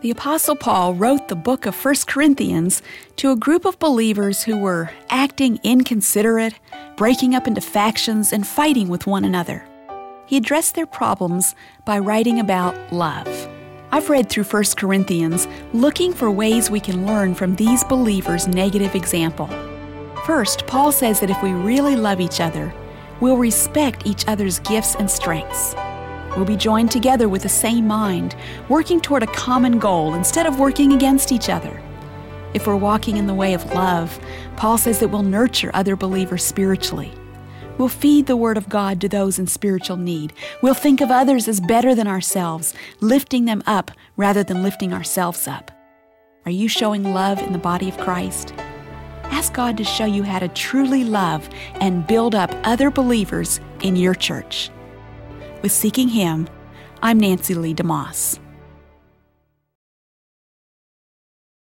The Apostle Paul wrote the book of 1 Corinthians to a group of believers who were acting inconsiderate, breaking up into factions, and fighting with one another. He addressed their problems by writing about love. I've read through 1 Corinthians looking for ways we can learn from these believers' negative example. First, Paul says that if we really love each other, we'll respect each other's gifts and strengths. We'll be joined together with the same mind, working toward a common goal instead of working against each other. If we're walking in the way of love, Paul says that we'll nurture other believers spiritually. We'll feed the Word of God to those in spiritual need. We'll think of others as better than ourselves, lifting them up rather than lifting ourselves up. Are you showing love in the body of Christ? Ask God to show you how to truly love and build up other believers in your church. With Seeking Him, I'm Nancy Lee DeMoss.